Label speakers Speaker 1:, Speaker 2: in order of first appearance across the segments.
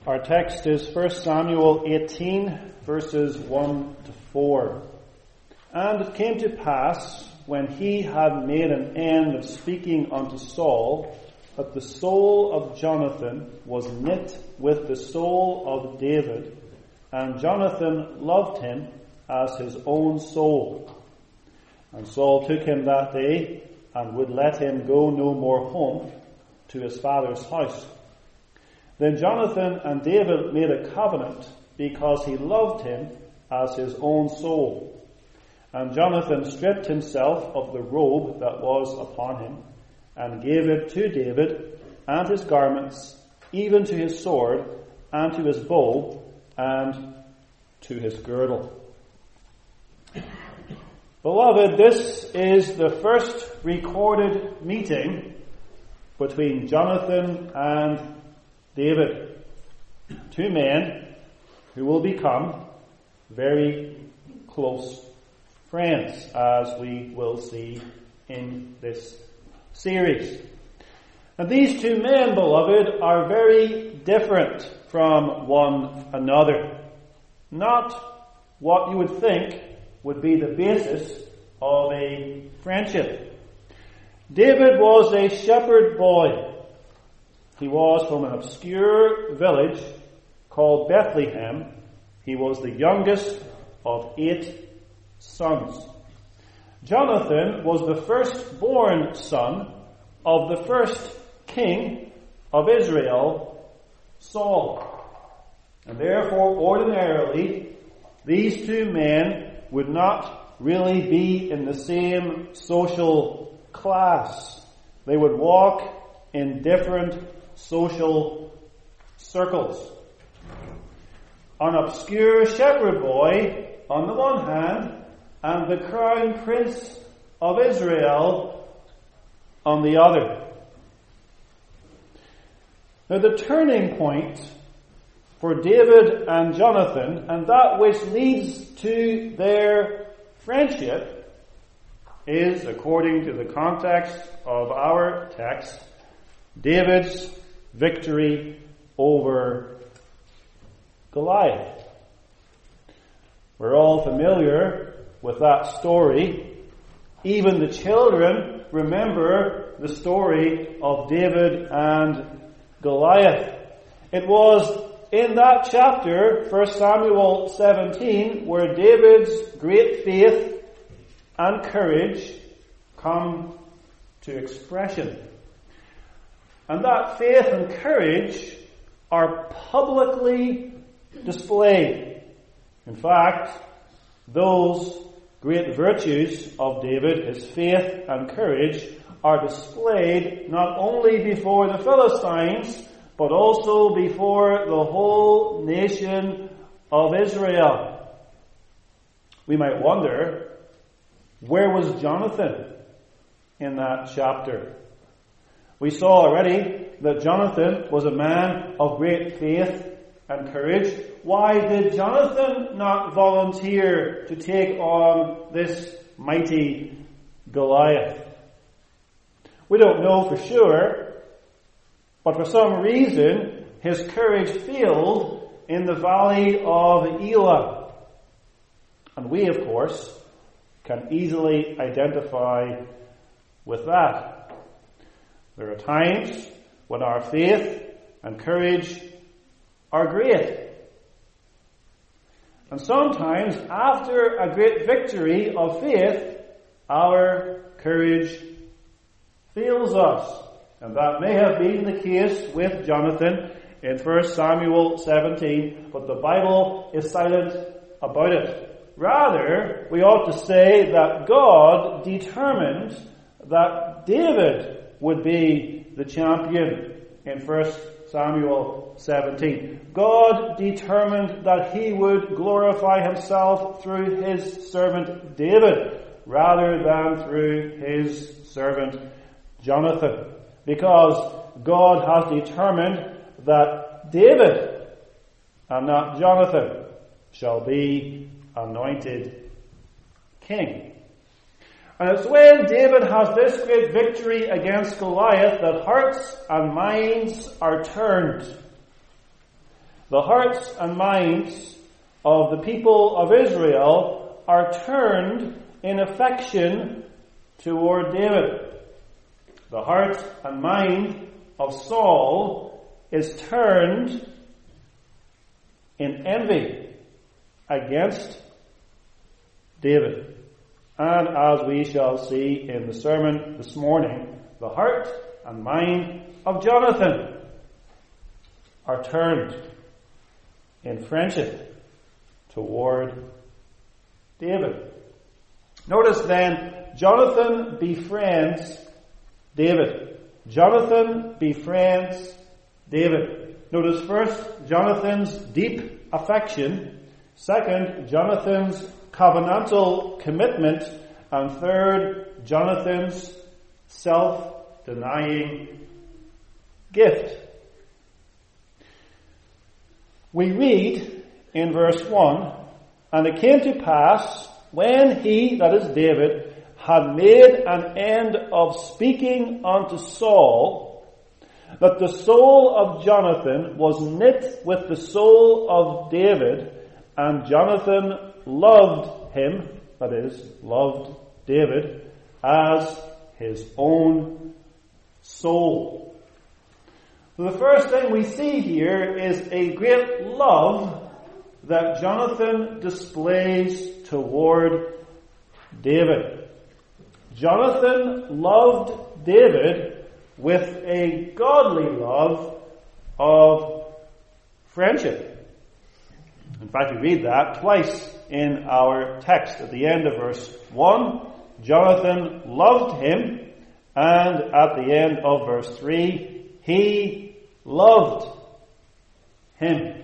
Speaker 1: Our text is 1 Samuel 18, verses 1 to 4. And it came to pass, when he had made an end of speaking unto Saul, that the soul of Jonathan was knit with the soul of David, and Jonathan loved him as his own soul. And Saul took him that day, and would let him go no more home to his father's house. Then Jonathan and David made a covenant, because he loved him as his own soul. And Jonathan stripped himself of the robe that was upon him, and gave it to David, and his garments, even to his sword, and to his bow, and to his girdle. Beloved, this is the first recorded meeting between Jonathan and David, two men who will become very close friends, as we will see in this series. And these two men, beloved, are very different from one another. Not what you would think would be the basis of a friendship. David was a shepherd boy. He was from an obscure village called Bethlehem. He was the youngest of 8 sons. Jonathan was the firstborn son of the first king of Israel, Saul. And therefore, ordinarily, these two men would not really be in the same social class. They would walk in different social circles. An obscure shepherd boy on the one hand, and the crown prince of Israel on the other. Now the turning point for David and Jonathan, and that which leads to their friendship, is, according to the context of our text, David's victory over Goliath. We're all familiar with that story. Even the children remember the story of David and Goliath. It was in that chapter, 1 Samuel 17, where David's great faith and courage come to expression. And that faith and courage are publicly displayed. In fact, those great virtues of David, his faith and courage, are displayed not only before the Philistines, but also before the whole nation of Israel. We might wonder, where was Jonathan in that chapter? We saw already that Jonathan was a man of great faith and courage. Why did Jonathan not volunteer to take on this mighty Goliath? We don't know for sure, but for some reason his courage failed in the valley of Elah. And we, of course, can easily identify with that. There are times when our faith and courage are great. And sometimes, after a great victory of faith, our courage fails us. And that may have been the case with Jonathan in 1 Samuel 17, but the Bible is silent about it. Rather, we ought to say that God determined that David would be the champion in 1 Samuel 17. God determined that he would glorify himself through his servant David rather than through his servant Jonathan. Because God has determined that David and not Jonathan shall be anointed king. And it's when David has this great victory against Goliath that hearts and minds are turned. The hearts and minds of the people of Israel are turned in affection toward David. The heart and mind of Saul is turned in envy against David. And as we shall see in the sermon this morning, the heart and mind of Jonathan are turned in friendship toward David. Notice then, Jonathan befriends David. Jonathan befriends David. Notice first, Jonathan's deep affection. Second, Jonathan's covenantal commitment. And third, Jonathan's self-denying gift. We read in verse 1, "And it came to pass, when he," that is David, "had made an end of speaking unto Saul, that the soul of Jonathan was knit with the soul of David, and Jonathan loved him," that is, loved David, "as his own soul." So the first thing we see here is a great love that Jonathan displays toward David. Jonathan loved David with a godly love of friendship. In fact, we read that twice in our text. At the end of verse 1, Jonathan loved him, and at the end of verse 3, he loved him.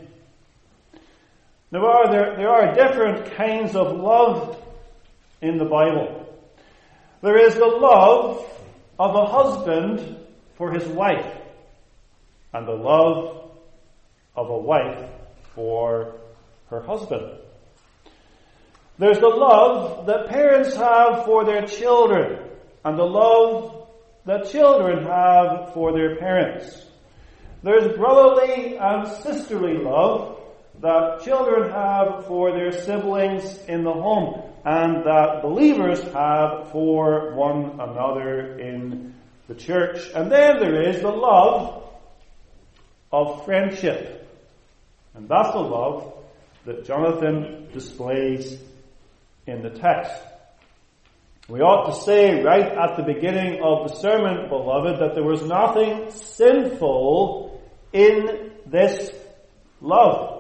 Speaker 1: Now, there are different kinds of love in the Bible. There is the love of a husband for his wife, and the love of a wife for her husband. There's the love that parents have for their children, and the love that children have for their parents. There's brotherly and sisterly love that children have for their siblings in the home, and that believers have for one another in the church. And then there is the love of friendship. And that's the love that Jonathan displays in the text. We ought to say right at the beginning of the sermon, beloved, that there was nothing sinful in this love.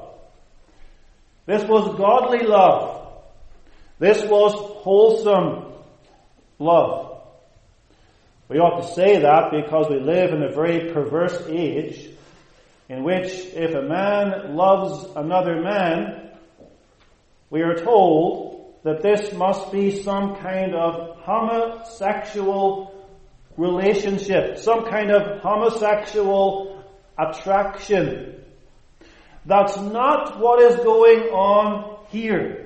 Speaker 1: This was godly love. This was wholesome love. We ought to say that because we live in a very perverse age in which if a man loves another man, we are told that this must be some kind of homosexual relationship, some kind of homosexual attraction. That's not what is going on here.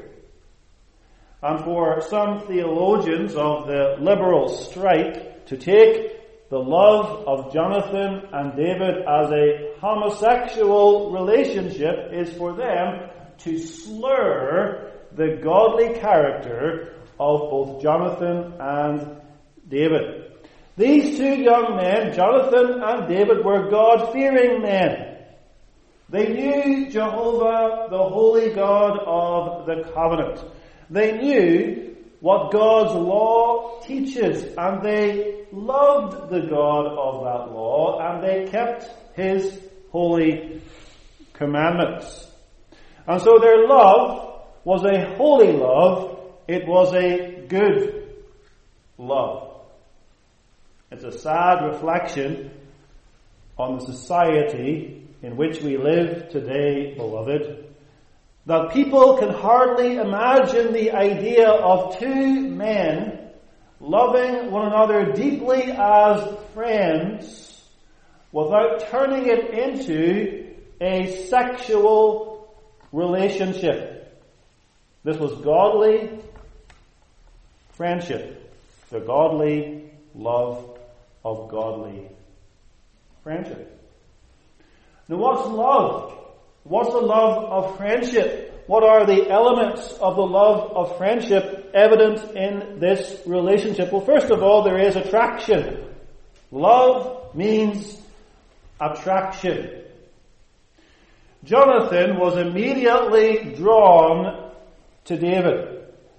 Speaker 1: And for some theologians of the liberal stripe to take the love of Jonathan and David as a homosexual relationship is for them to slur the godly character of both Jonathan and David. These two young men, Jonathan and David, were God-fearing men. They knew Jehovah, the holy God of the covenant. They knew what God's law teaches, and they loved the God of that law, and they kept His holy commandments. And so their love was a holy love. It was a good love. It's a sad reflection on the society in which we live today, beloved, that people can hardly imagine the idea of two men loving one another deeply as friends without turning it into a sexual relationship. This was godly friendship, the godly love of godly friendship. Now, what's love? What's the love of friendship? What are the elements of the love of friendship evident in this relationship? Well, first of all, there is attraction. Love means attraction. Jonathan was immediately drawn to David.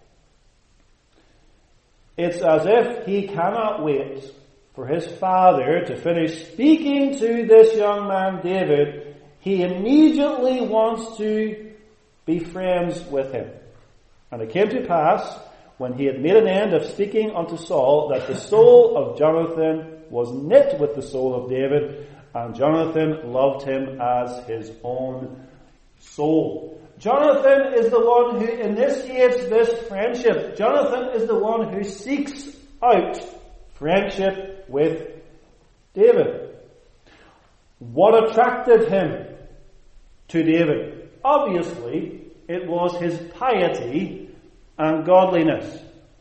Speaker 1: It's as if he cannot wait for his father to finish speaking to this young man David. He immediately wants to be friends with him. And it came to pass, when he had made an end of speaking unto Saul, that the soul of Jonathan was knit with the soul of David, and Jonathan loved him as his own soul. Jonathan is the one who initiates this friendship. Jonathan is the one who seeks out friendship with David. What attracted him to David? Obviously, it was his piety and godliness.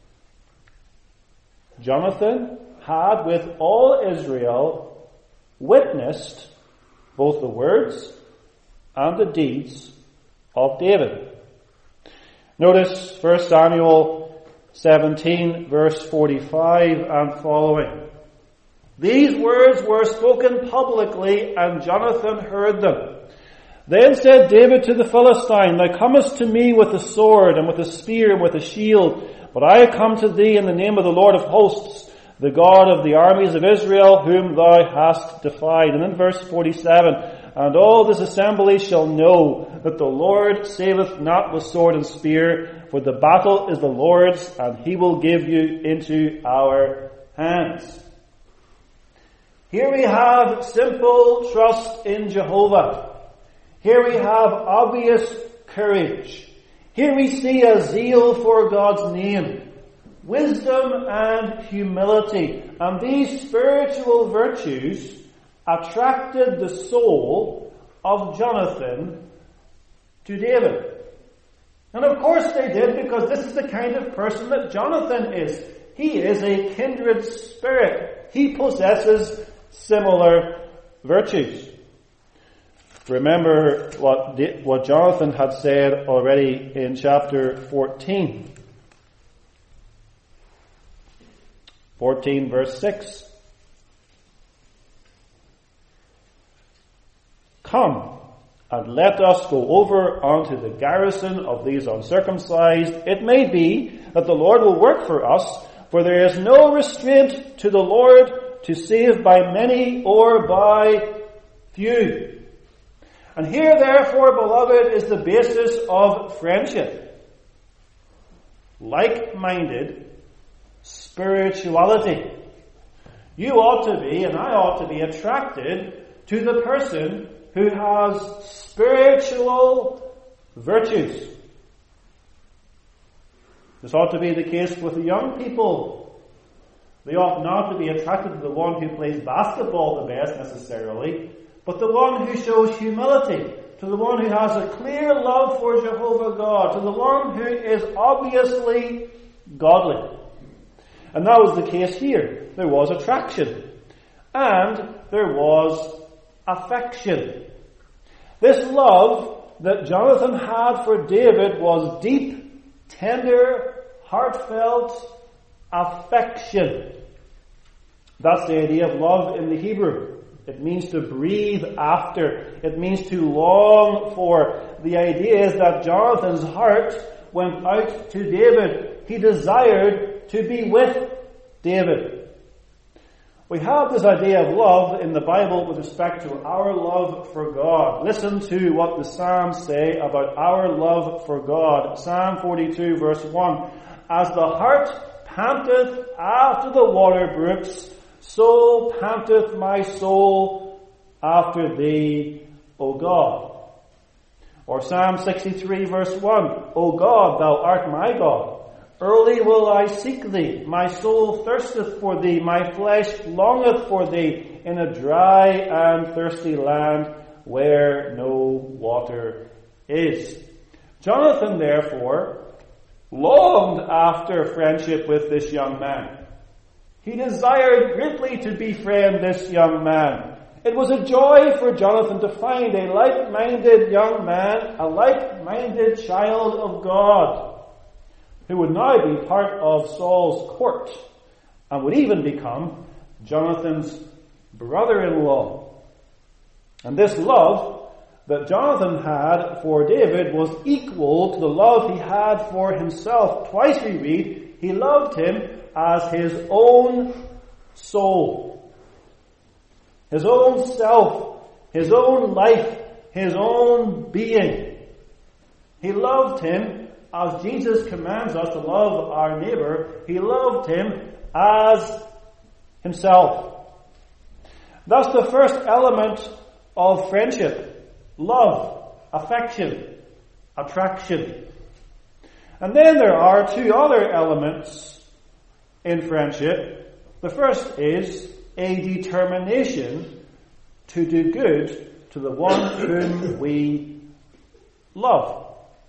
Speaker 1: Jonathan had, with all Israel, witnessed both the words and the deeds of David. Notice 1 Samuel 17, verse 45 and following. These words were spoken publicly, and Jonathan heard them. Then said David to the Philistine, Thou comest to me with a sword, and with a spear, and with a shield, but I come to thee in the name of the Lord of hosts, the God of the armies of Israel, whom thou hast defied. And in verse 47, And all this assembly shall know that the Lord saveth not with sword and spear, for the battle is the Lord's, and he will give you into our hands. Here we have simple trust in Jehovah. Here we have obvious courage. Here we see a zeal for God's name, wisdom and humility. And these spiritual virtues attracted the soul of Jonathan to David. And of course they did, because this is the kind of person that Jonathan is. He is a kindred spirit. He possesses similar virtues. Remember what Jonathan had said already in chapter 14. 14 verse 6. Come, and let us go over unto the garrison of these uncircumcised. It may be that the Lord will work for us, for there is no restraint to the Lord to save by many or by few. And here, therefore, beloved, is the basis of friendship. Like-minded spirituality. You ought to be, and I ought to be, attracted to the person who has spiritual virtues. This ought to be the case with the young people. They ought not to be attracted to the one who plays basketball the best necessarily, but the one who shows humility, to the one who has a clear love for Jehovah God, to the one who is obviously godly. And that was the case here. There was attraction. And there was affection. This love that Jonathan had for David was deep, tender, heartfelt affection. That's the idea of love in the Hebrew. It means to breathe after. It means to long for. The idea is that Jonathan's heart went out to David. He desired to be with David. We have this idea of love in the Bible with respect to our love for God. Listen to what the Psalms say about our love for God. Psalm 42 verse 1. As the hart panteth after the water brooks, so panteth my soul after thee, O God. Or Psalm 63 verse 1. O God, thou art my God. Early will I seek thee. My soul thirsteth for thee. My flesh longeth for thee in a dry and thirsty land where no water is. Jonathan, therefore, longed after friendship with this young man. He desired greatly to befriend this young man. It was a joy for Jonathan to find a like-minded young man, a like-minded child of God, who would now be part of Saul's court and would even become Jonathan's brother-in-law. And this love that Jonathan had for David was equal to the love he had for himself. Twice we read, he loved him as his own soul, his own self, his own life, his own being. He loved him as Jesus commands us to love our neighbor. He loved him as himself. That's the first element of friendship. Love, affection, attraction. And then there are two other elements in friendship. The first is a determination to do good to the one whom we love.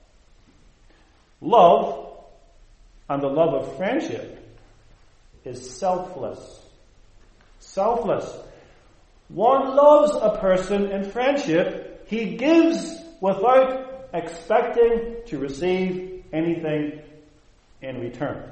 Speaker 1: Love, and the love of friendship, is selfless. Selfless. One loves a person in friendship. He gives without expecting to receive anything in return.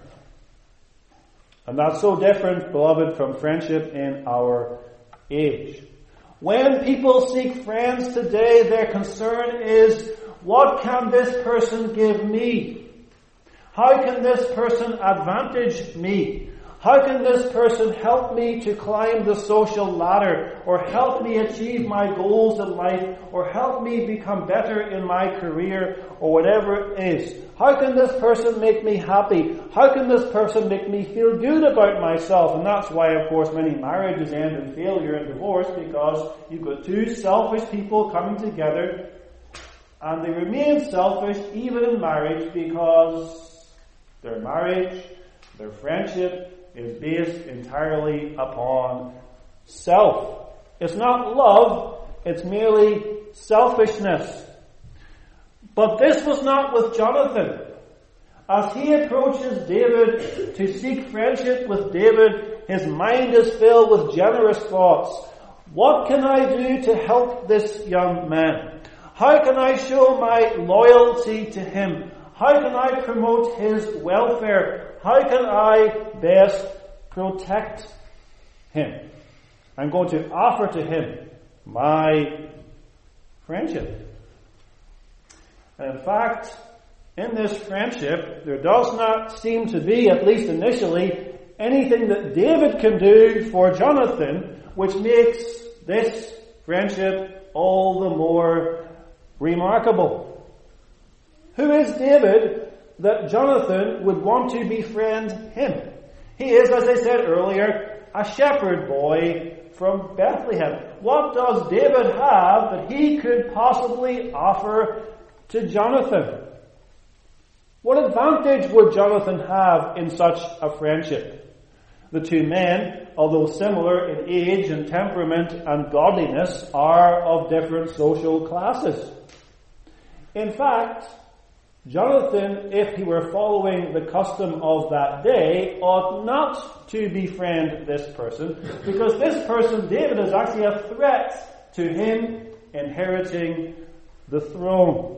Speaker 1: And that's so different, beloved, from friendship in our age. When people seek friends today, their concern is, what can this person give me? How can this person advantage me? How can this person help me to climb the social ladder, or help me achieve my goals in life, or help me become better in my career, or whatever it is? How can this person make me happy? How can this person make me feel good about myself? And that's why, of course, many marriages end in failure and divorce, because you've got two selfish people coming together, and they remain selfish even in marriage, because their marriage, their friendship, is based entirely upon self. It's not love, it's merely selfishness. But this was not with Jonathan. As he approaches David to seek friendship with David, his mind is filled with generous thoughts. What can I do to help this young man? How can I show my loyalty to him? How can I promote his welfare? How can I best protect him? I'm going to offer to him my friendship. And in fact, in this friendship, there does not seem to be, at least initially, anything that David can do for Jonathan, which makes this friendship all the more remarkable. Who is David that Jonathan would want to befriend him? He is, as I said earlier, a shepherd boy from Bethlehem. What does David have that he could possibly offer to Jonathan? What advantage would Jonathan have in such a friendship? The two men, although similar in age and temperament and godliness, are of different social classes. In fact, Jonathan, if he were following the custom of that day, ought not to befriend this person, because this person, David, is actually a threat to him inheriting the throne.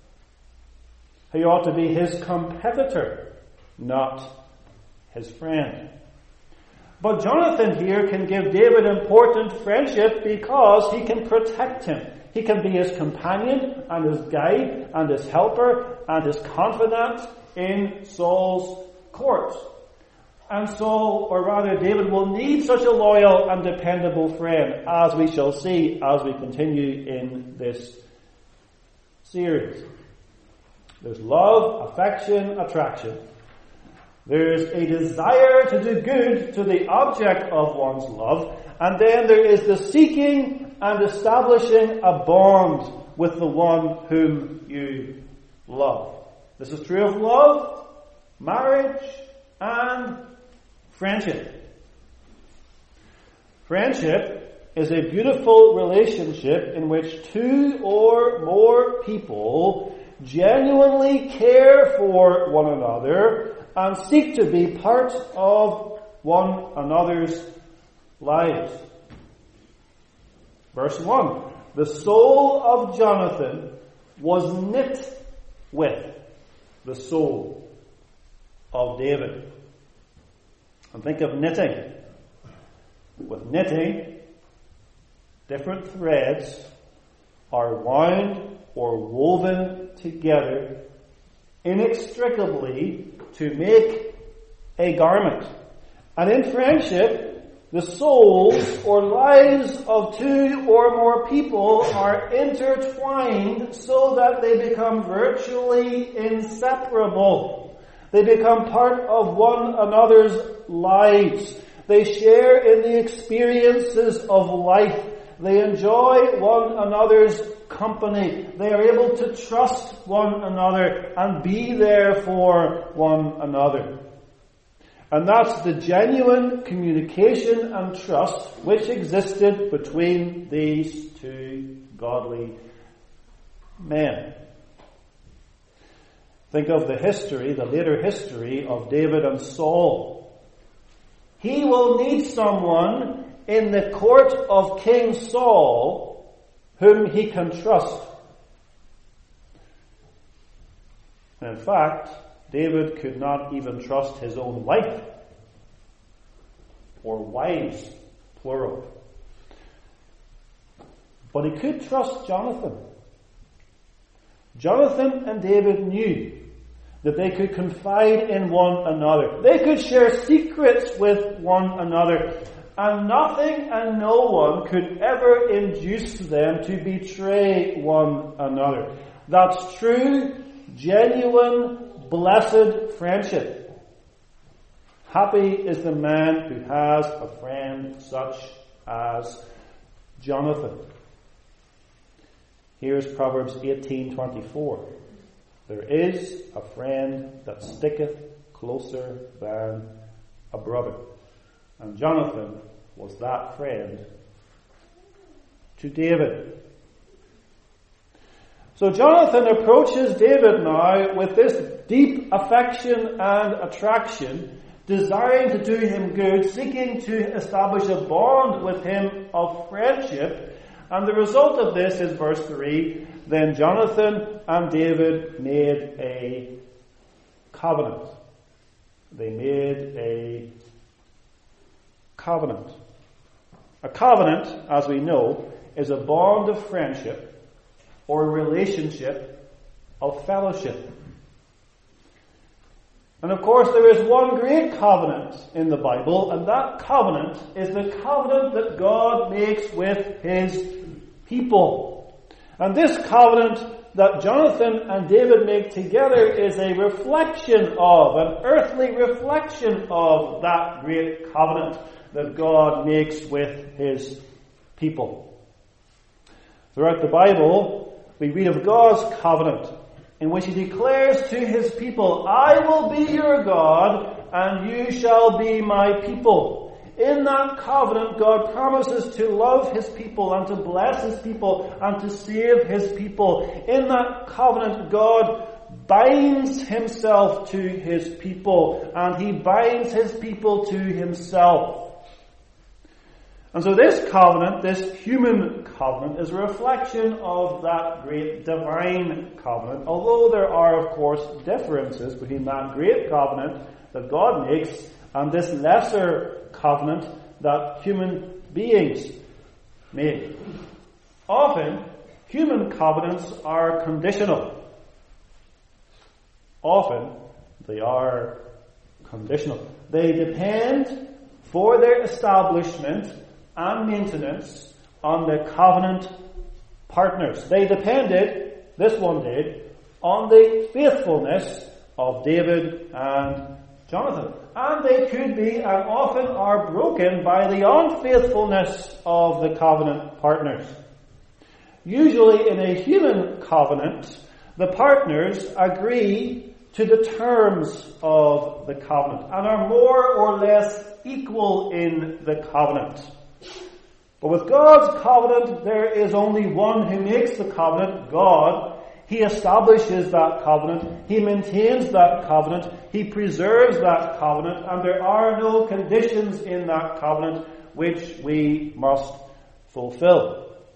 Speaker 1: He ought to be his competitor, not his friend. But Jonathan here can give David important friendship because he can protect him. He can be his companion and his guide and his helper and his confidant in Saul's court. And Saul, or rather David, will need such a loyal and dependable friend, as we shall see as we continue in this series. There's love, affection, attraction. There's a desire to do good to the object of one's love, and then there is the seeking and establishing a bond with the one whom you love. This is true of love, marriage, and friendship. Friendship is a beautiful relationship in which two or more people genuinely care for one another and seek to be part of one another's lives. Verse 1. The soul of Jonathan was knit with the soul of David. And think of knitting. With knitting, different threads are wound or woven together inextricably to make a garment. And in friendship, the souls or lives of two or more people are intertwined so that they become virtually inseparable. They become part of one another's lives. They share in the experiences of life. They enjoy one another's company. They are able to trust one another and be there for one another. And that's the genuine communication and trust which existed between these two godly men. Think of the history, the later history of David and Saul. He will need someone in the court of King Saul whom he can trust. And in fact, David could not even trust his own wife, or wives, plural. But he could trust Jonathan. Jonathan and David knew that they could confide in one another. They could share secrets with one another. And nothing and no one could ever induce them to betray one another. That's true, genuine, blessed friendship. Happy is the man who has a friend such as Jonathan. Here's Proverbs 18:24. There is a friend that sticketh closer than a brother. And Jonathan was that friend to David. So Jonathan approaches David now with this deep affection and attraction, desiring to do him good, seeking to establish a bond with him of friendship. And the result of this is verse 3. Then Jonathan and David made a covenant. They made a covenant. A covenant, as we know, is a bond of friendship or a relationship of fellowship. And of course there is one great covenant in the Bible, and that covenant is the covenant that God makes with His people. And this covenant that Jonathan and David make together is a reflection of, an earthly reflection of that great covenant that God makes with His people. Throughout the Bible, we read of God's covenant in which He declares to His people, I will be your God and you shall be my people. In that covenant, God promises to love His people and to bless His people and to save His people. In that covenant, God binds Himself to His people and He binds His people to Himself. And so this covenant, this human covenant, is a reflection of that great divine covenant, although there are, of course, differences between that great covenant that God makes and this lesser covenant that human beings make. Often, human covenants are conditional. Often, they are conditional. They depend for their establishment and maintenance on the covenant partners. They depended, this one did, on the faithfulness of David and Jonathan. And they could be and often are broken by the unfaithfulness of the covenant partners. Usually in a human covenant, the partners agree to the terms of the covenant and are more or less equal in the covenant. But with God's covenant, there is only one who makes the covenant, God. He establishes that covenant. He maintains that covenant. He preserves that covenant. And there are no conditions in that covenant which we must fulfill.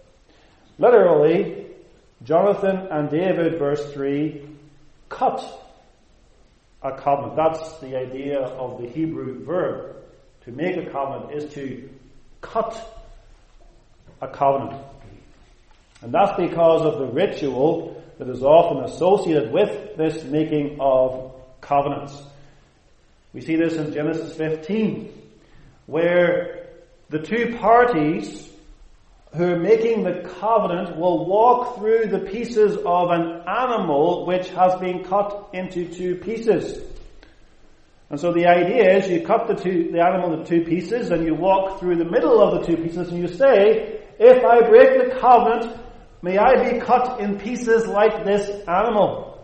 Speaker 1: Literally, Jonathan and David, verse 3, cut a covenant. That's the idea of the Hebrew verb. To make a covenant is to cut a covenant. And that's because of the ritual that is often associated with this making of covenants. We see this in Genesis 15, where the two parties who are making the covenant will walk through the pieces of an animal which has been cut into two pieces. And so the idea is you cut the animal into two pieces and you walk through the middle of the two pieces and you say, if I break the covenant, may I be cut in pieces like this animal.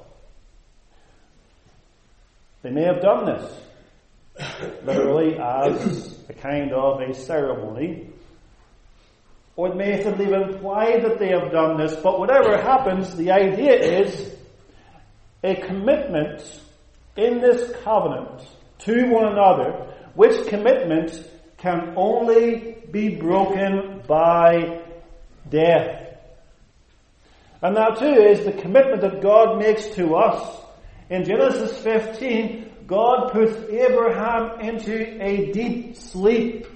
Speaker 1: They may have done this literally as a kind of a ceremony, or it may simply imply that they have done this, but whatever happens, the idea is a commitment in this covenant to one another, which commitment can only be broken by death. And that too is the commitment that God makes to us. In Genesis 15, God puts Abraham into a deep sleep.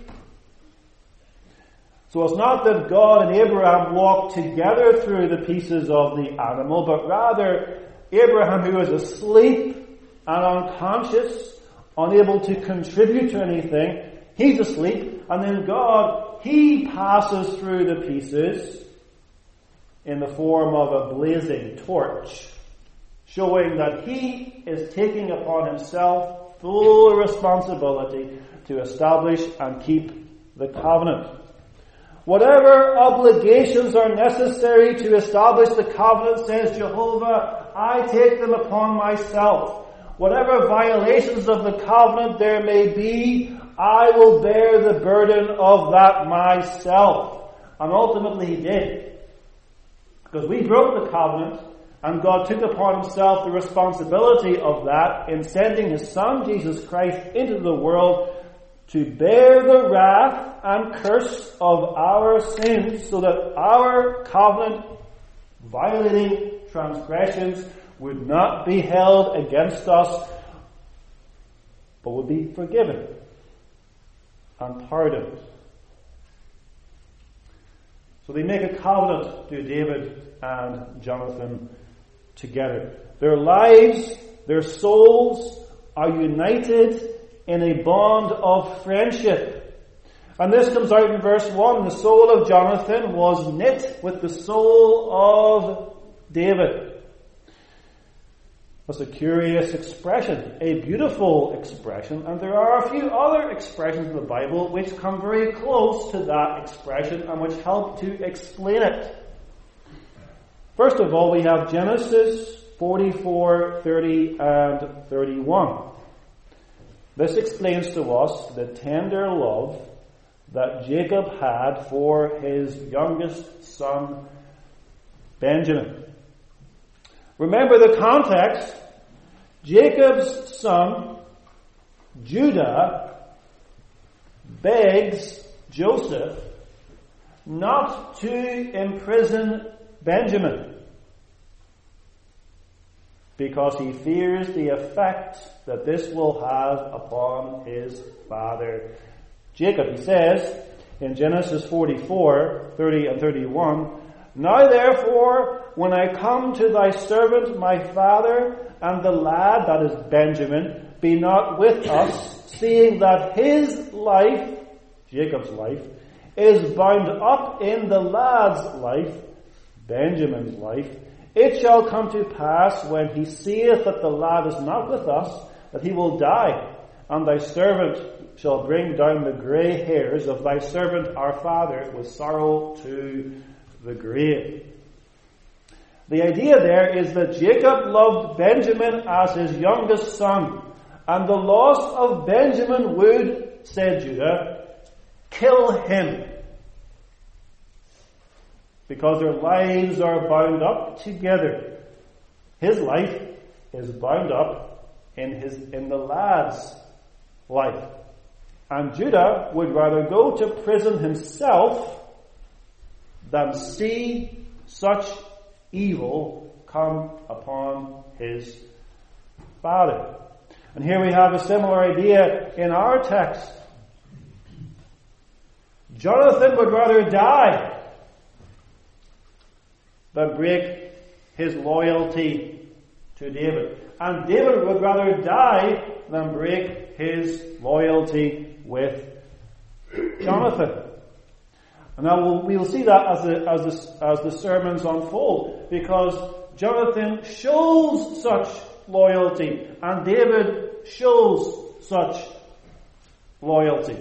Speaker 1: So it's not that God and Abraham walked together through the pieces of the animal, but rather Abraham, who is asleep and unconscious, unable to contribute to anything, he's asleep, and then God, he passes through the pieces in the form of a blazing torch, showing that he is taking upon himself full responsibility to establish and keep the covenant. Whatever obligations are necessary to establish the covenant, says Jehovah, I take them upon myself. Whatever violations of the covenant there may be, I will bear the burden of that myself. And ultimately he did. Because we broke the covenant, and God took upon himself the responsibility of that in sending his Son, Jesus Christ, into the world to bear the wrath and curse of our sins, so that our covenant violating transgressions would not be held against us, but would be forgiven and pardoned. So they make a covenant to David and Jonathan together. Their lives, their souls are united in a bond of friendship. And this comes out in verse 1. The soul of Jonathan was knit with the soul of David. That's a curious expression, a beautiful expression, and there are a few other expressions in the Bible which come very close to that expression and which help to explain it. First of all, we have Genesis 44, 30 and 31. This explains to us the tender love that Jacob had for his youngest son, Benjamin. Remember the context. Jacob's son, Judah, begs Joseph not to imprison Benjamin because he fears the effect that this will have upon his father Jacob. He says in Genesis 44, 30 and 31, Now therefore, when I come to thy servant my father, and the lad, that is Benjamin, be not with us, seeing that his life, Jacob's life, is bound up in the lad's life, Benjamin's life, it shall come to pass when he seeth that the lad is not with us, that he will die, and thy servant shall bring down the grey hairs of thy servant our father with sorrow to the grave. The idea there is that Jacob loved Benjamin as his youngest son, and the loss of Benjamin would, said Judah, kill him, because their lives are bound up together. His life is bound up in the lad's life. And Judah would rather go to prison himself than see such evil come upon his father. And here we have a similar idea in our text. Jonathan would rather die than break his loyalty to David. And David would rather die than break his loyalty with Jonathan. And now we'll see that as the sermons unfold, because Jonathan shows such loyalty and David shows such loyalty.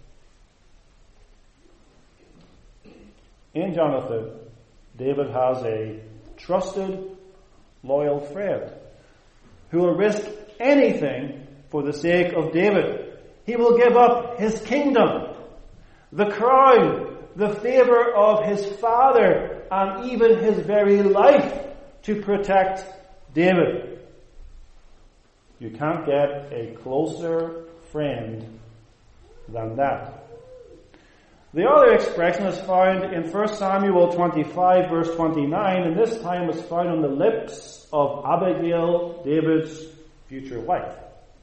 Speaker 1: In Jonathan, David has a trusted, loyal friend who will risk anything for the sake of David. He will give up his kingdom, the crown, the favor of his father, and even his very life to protect David. You can't get a closer friend than that. The other expression is found in 1 Samuel 25 verse 29, and this time was found on the lips of Abigail, David's future wife.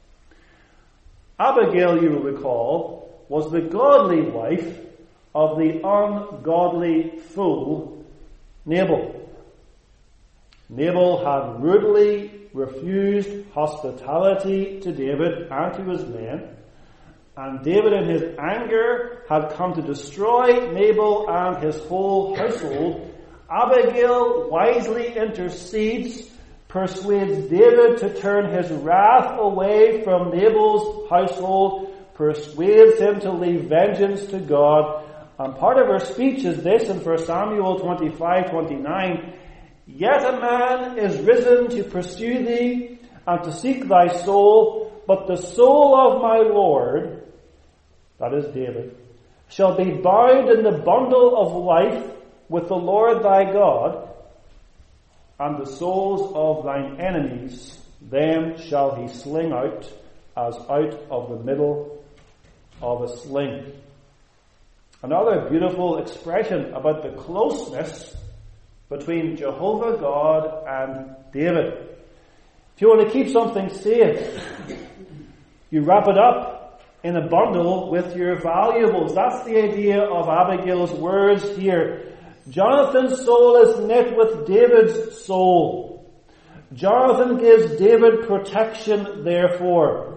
Speaker 1: Abigail, you will recall, was the godly wife of the ungodly fool Nabal. Nabal had rudely refused hospitality to David and to his men, and David in his anger had come to destroy Nabal and his whole household. Abigail wisely intercedes, persuades David to turn his wrath away from Nabal's household, persuades him to leave vengeance to God. And part of her speech is this in 1 Samuel 25:29. Yet a man is risen to pursue thee and to seek thy soul, but the soul of my Lord, that is David, shall be bound in the bundle of life with the Lord thy God, and the souls of thine enemies, them shall he sling out as out of the middle of a sling. Another beautiful expression about the closeness between Jehovah God and David. If you want to keep something safe, you wrap it up in a bundle with your valuables. That's the idea of Abigail's words here. Jonathan's soul is knit with David's soul. Jonathan gives David protection, therefore.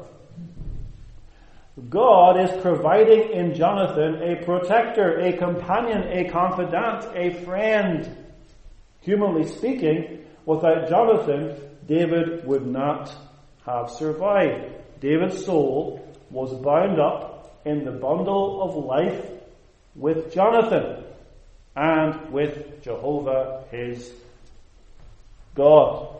Speaker 1: God is providing in Jonathan a protector, a companion, a confidant, a friend. Humanly speaking, without Jonathan, David would not have survived. David's soul was bound up in the bundle of life with Jonathan and with Jehovah his God.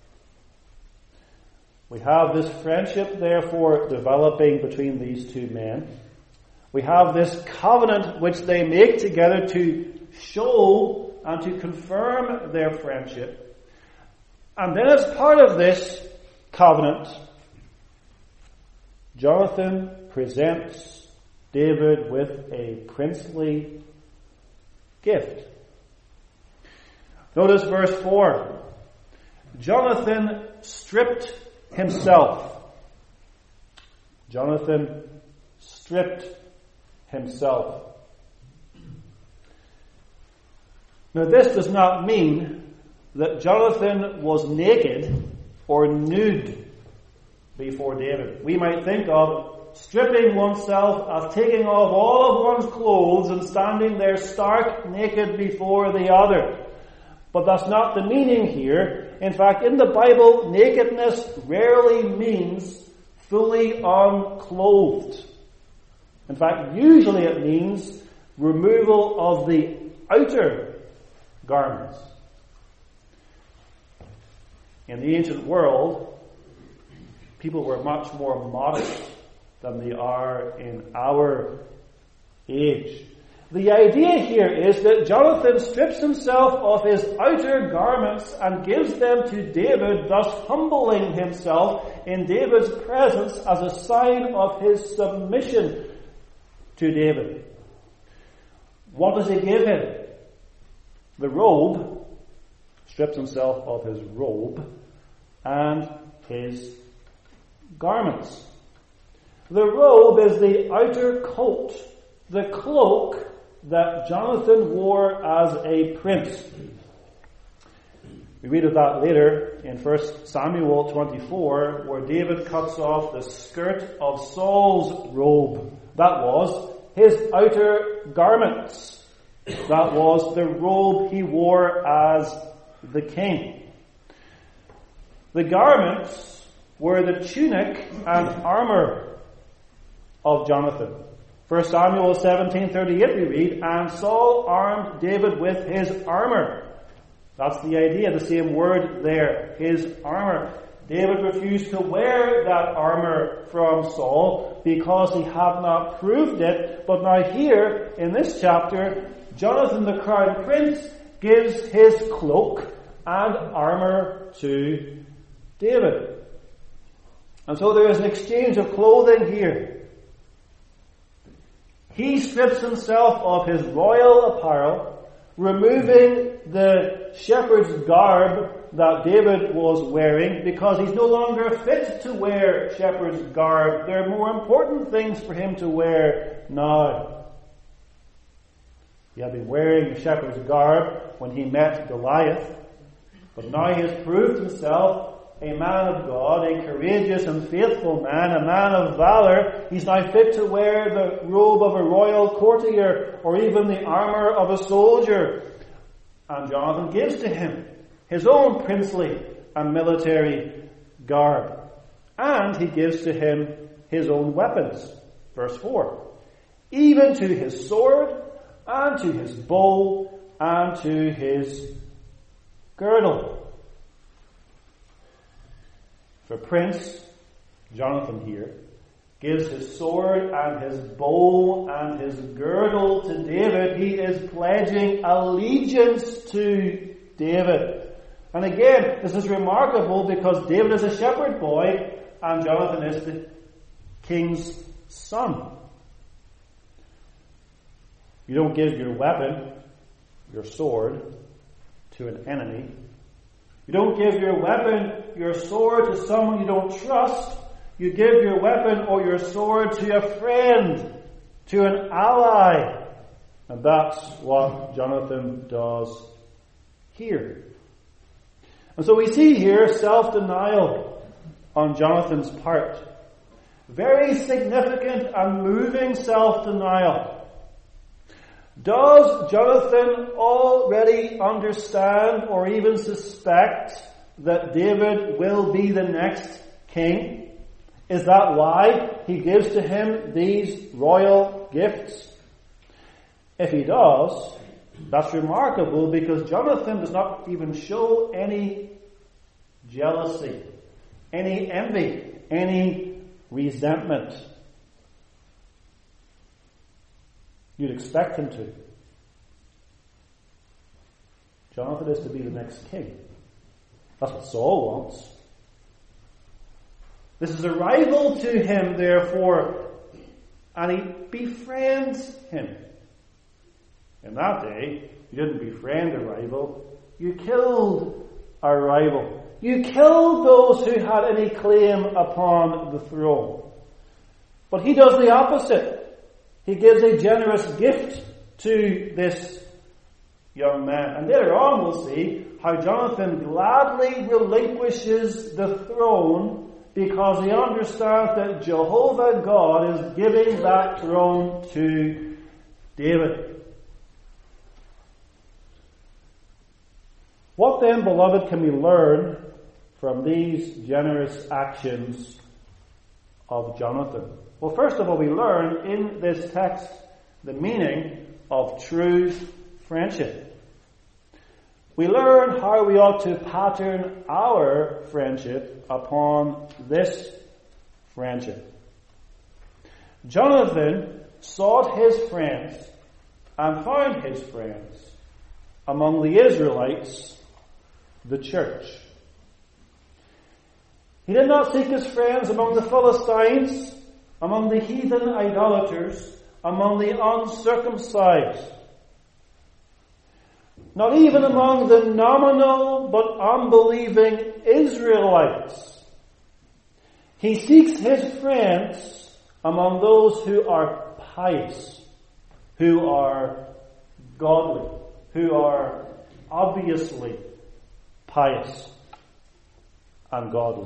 Speaker 1: We have this friendship, therefore, developing between these two men. We have this covenant which they make together to show and to confirm their friendship. And then as part of this covenant, Jonathan presents David with a princely gift. Notice verse 4. Jonathan stripped himself. Jonathan stripped himself. Now this does not mean that Jonathan was naked or nude before David. We might think of stripping oneself as taking off all of one's clothes and standing there stark naked before the other. But that's not the meaning here. In fact, in the Bible, nakedness rarely means fully unclothed. In fact, usually it means removal of the outer garments. In the ancient world, people were much more modest than they are in our age. The idea here is that Jonathan strips himself of his outer garments and gives them to David, thus humbling himself in David's presence as a sign of his submission to David. What does he give him? The robe strips himself of his robe and his garments. The robe is the outer coat, the cloak that Jonathan wore as a prince. We read of that later in 1 Samuel 24, where David cuts off the skirt of Saul's robe. That was his outer garments. That was the robe he wore as the king. The garments were the tunic and armor of Jonathan. 1 Samuel 17:38 we read, and Saul armed David with his armor. That's the idea, the same word there, his armor. David refused to wear that armor from Saul because he had not proved it. But now here, in this chapter, Jonathan the crown prince gives his cloak and armor to David. And so there is an exchange of clothing here. He strips himself of his royal apparel, removing the shepherd's garb that David was wearing, because he's no longer fit to wear shepherd's garb. There are more important things for him to wear now. He had been wearing the shepherd's garb when he met Goliath, but now he has proved himself a man of God, a courageous and faithful man, a man of valor. He's now fit to wear the robe of a royal courtier or even the armor of a soldier. And Jonathan gives to him his own princely and military garb. And he gives to him his own weapons. Verse 4. Even to his sword, and to his bow, and to his girdle. For Prince Jonathan here gives his sword and his bow and his girdle to David. He is pledging allegiance to David. And again, this is remarkable because David is a shepherd boy and Jonathan is the king's son. You don't give your weapon, your sword, to an enemy. You don't give your weapon, your sword, to someone you don't trust. You give your weapon or your sword to a friend, to an ally. And that's what Jonathan does here. And so we see here self-denial on Jonathan's part. Very significant and moving self-denial. Does Jonathan already understand or even suspect that David will be the next king? Is that why he gives to him these royal gifts? If he does, that's remarkable because Jonathan does not even show any jealousy, any envy, any resentment. You'd expect him to. Jonathan is to be the next king. That's what Saul wants. This is a rival to him, therefore, and he befriends him. In that day, you didn't befriend a rival, you killed a rival. You killed those who had any claim upon the throne. But he does the opposite. He gives a generous gift to this young man. And later on we'll see how Jonathan gladly relinquishes the throne because he understands that Jehovah God is giving that throne to David. What then, beloved, can we learn from these generous actions of Jonathan? Well, first of all, we learn in this text the meaning of true friendship. We learn how we ought to pattern our friendship upon this friendship. Jonathan sought his friends and found his friends among the Israelites, the church. He did not seek his friends among the Philistines, among the heathen idolaters, among the uncircumcised. not even among the nominal but unbelieving Israelites. He seeks his friends among those who are pious, who are godly, who are obviously pious and godly.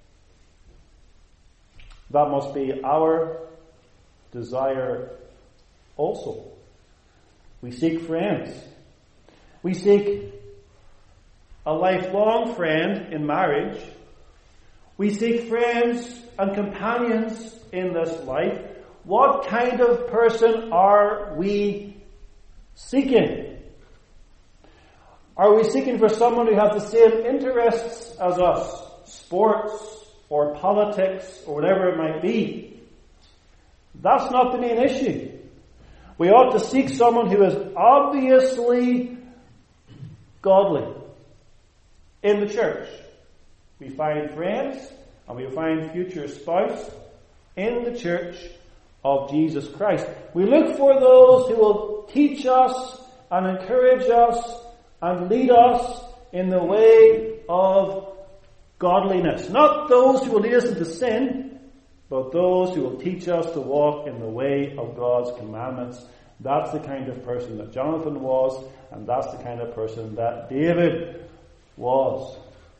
Speaker 1: That must be our desire also. We seek friends. We seek a lifelong friend in marriage. We seek friends and companions in this life. What kind of person are we seeking? Are we seeking for someone who has the same interests as us? Sports or politics or whatever it might be? That's not the main issue. We ought to seek someone who is obviously godly in the church. We find friends and we find future spouse in the church of Jesus Christ. We look for those who will teach us and encourage us and lead us in the way of godliness. Not those who will lead us into sin, but those who will teach us to walk in the way of God's commandments. That's the kind of person that Jonathan was, and that's the kind of person that David was.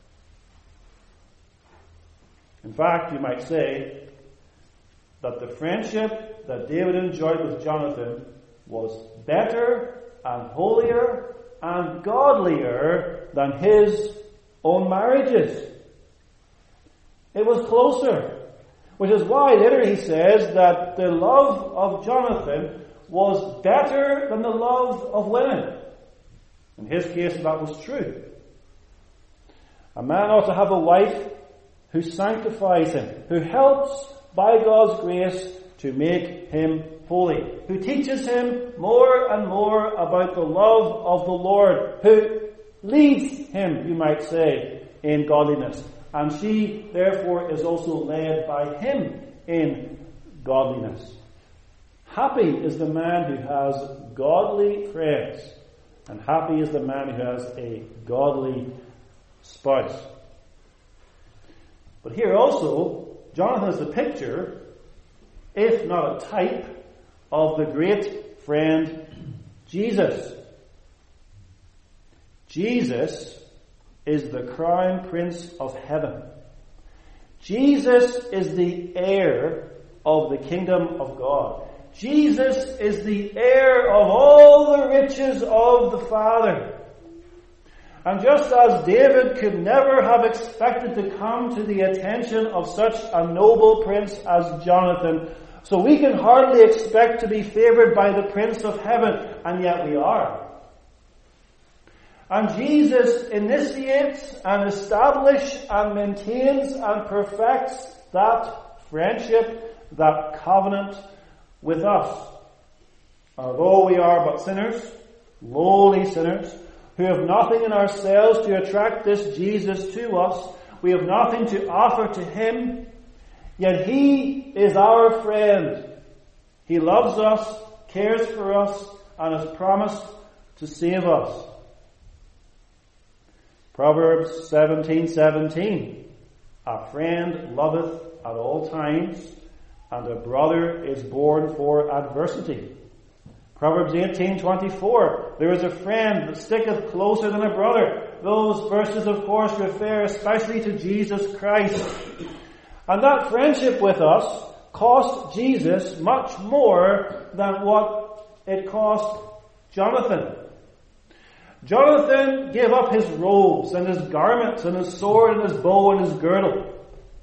Speaker 1: In fact, you might say that the friendship that David enjoyed with Jonathan was better and holier and godlier than his own marriages. It was closer. Which is why later he says that the love of Jonathan was better than the love of women. In his case, that was true. A man ought to have a wife who sanctifies him, who helps by God's grace to make him holy, who teaches him more and more about the love of the Lord, who leads him, you might say, in godliness. And she, therefore, is also led by him in godliness. Happy is the man who has godly friends, and happy is the man who has a godly spouse. But here also, Jonathan is a picture, if not a type, of the great friend Jesus. Jesus is the crown prince of heaven. Jesus is the heir of the kingdom of God. Jesus is the heir of all the riches of the Father. And just as David could never have expected to come to the attention of such a noble prince as Jonathan, so we can hardly expect to be favored by the Prince of Heaven, and yet we are. And Jesus initiates and establishes and maintains and perfects that friendship, that covenant with us. Although we are but sinners, lowly sinners, who have nothing in ourselves to attract this Jesus to us, we have nothing to offer to him, yet he is our friend. He loves us, cares for us, and has promised to save us. Proverbs 17:17. A friend loveth at all times, and a brother is born for adversity. Proverbs 18:24. There is a friend that sticketh closer than a brother. Those verses, of course, refer especially to Jesus Christ. And that friendship with us cost Jesus much more than what it cost Jonathan. Jonathan gave up his robes and his garments and his sword and his bow and his girdle.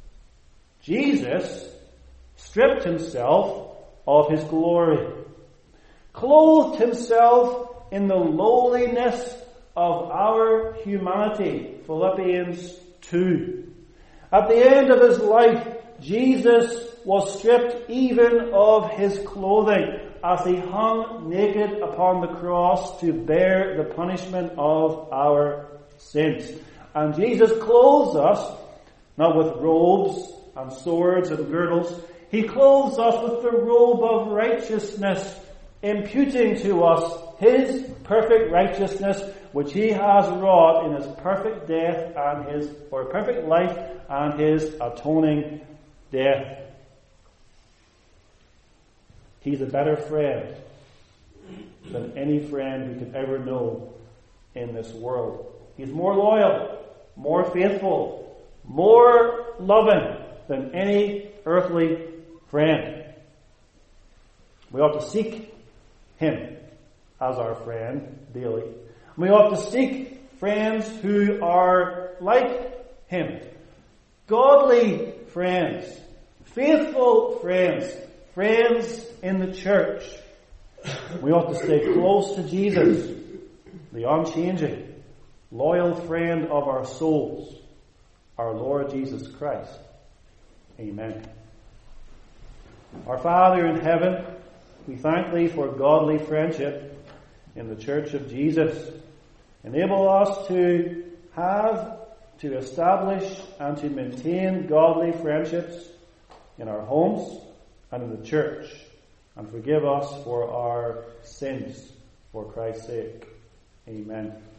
Speaker 1: Jesus stripped himself of his glory, clothed himself in the lowliness of our humanity. Philippians 2. At the end of his life, Jesus was stripped even of his clothing as he hung naked upon the cross to bear the punishment of our sins. And Jesus clothes us, not with robes and swords and girdles, he clothes us with the robe of righteousness, imputing to us his perfect righteousness which he has wrought in his perfect death and his perfect life and his atoning death. He's a better friend than any friend we could ever know in this world. He's more loyal, more faithful, more loving than any earthly friend. We ought to seek him as our friend daily. We ought to seek friends who are like him. Godly friends, faithful friends, friends in the church. We ought to stay close to Jesus, the unchanging, loyal friend of our souls, our Lord Jesus Christ. Amen. Our Father in heaven, we thank Thee for godly friendship in the Church of Jesus. Enable us to have, to establish, and to maintain godly friendships in our homes and in the church. And forgive us for our sins, for Christ's sake. Amen.